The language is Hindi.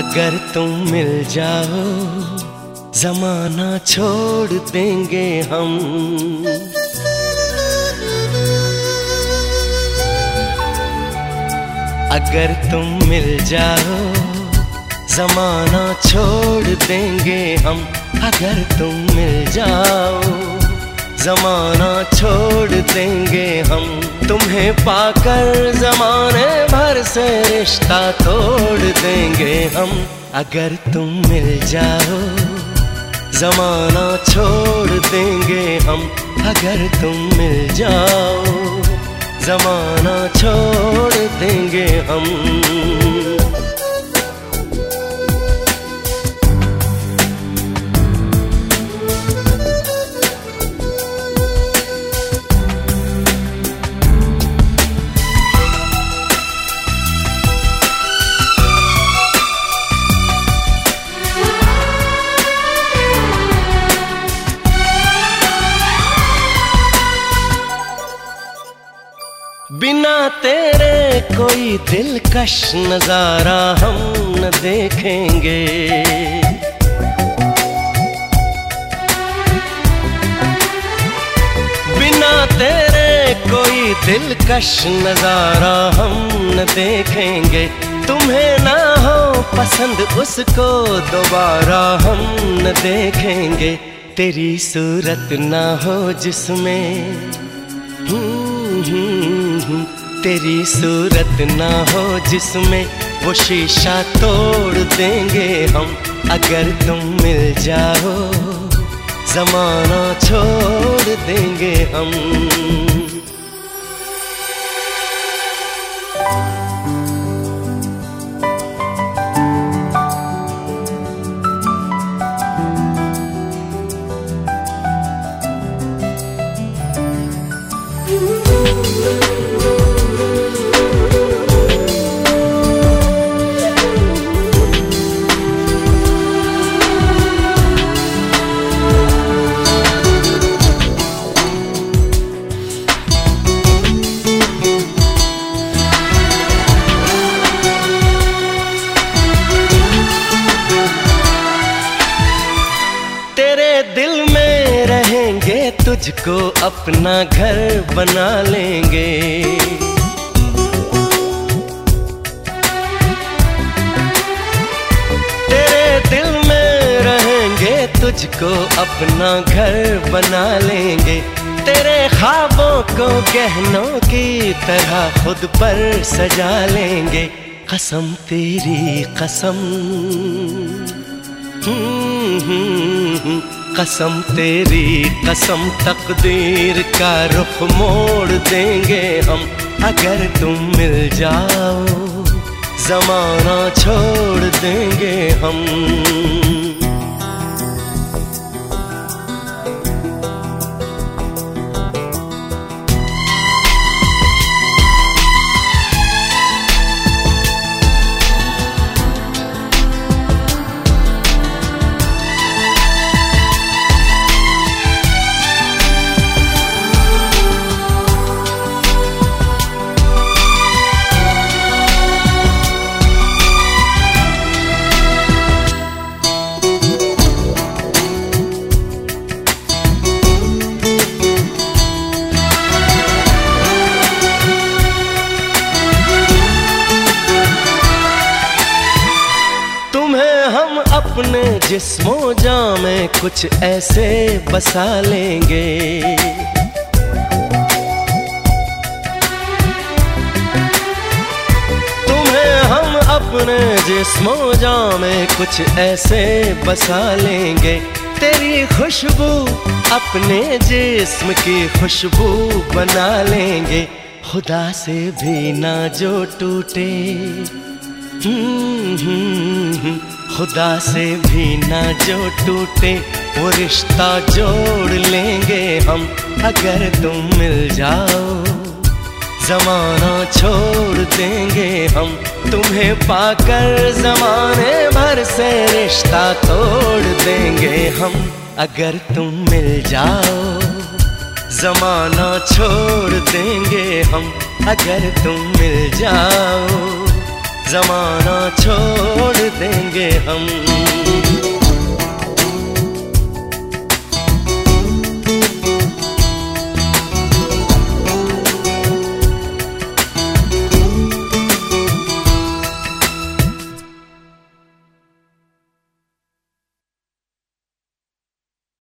अगर तुम मिल जाओ जमाना छोड़ देंगे हम। अगर तुम मिल जाओ जमाना छोड़ देंगे हम। अगर तुम मिल जाओ जमाना छोड़ देंगे हम। तुम्हें पाकर जमाने भर से रिश्ता तोड़ देंगे हम। अगर तुम मिल जाओ जमाना छोड़ देंगे हम। अगर तुम मिल जाओ जमाना छोड़ देंगे हम। बिना तेरे कोई दिलकश नजारा हम न देखेंगे। बिना तेरे कोई दिलकश नजारा हम न देखेंगे। तुम्हें ना हो पसंद उसको दोबारा हम न देखेंगे। तेरी सूरत ना हो जिसमें तेरी सूरत ना हो जिसमें वो शीशा तोड़ देंगे हम। अगर तुम मिल जाओ जमाना छोड़ देंगे हम। दिल में रहेंगे तुझको अपना घर बना लेंगे। तेरे दिल में रहेंगे तुझको अपना घर बना लेंगे। तेरे ख्वाबों को गहनों की तरह खुद पर सजा लेंगे। कसम तेरी कसम कसम तेरी कसम तकदीर का रुख मोड़ देंगे हम। अगर तुम मिल जाओ जमाना छोड़ देंगे हम। अपने जिस्मों जां में कुछ ऐसे बसा लेंगे। तुम्हें हम अपने जिस्मों जां में कुछ ऐसे बसा लेंगे। तेरी खुशबू अपने जिस्म की खुशबू बना लेंगे। खुदा से भी ना जो टूटे खुदा से भी ना जो टूटे वो रिश्ता जोड़ लेंगे हम। अगर तुम मिल जाओ जमाना छोड़ देंगे हम। तुम्हें पाकर जमाने भर से रिश्ता तोड़ देंगे हम। अगर तुम मिल जाओ जमाना छोड़ देंगे हम। अगर तुम मिल जाओ जमाना छोड़ देंगे हम।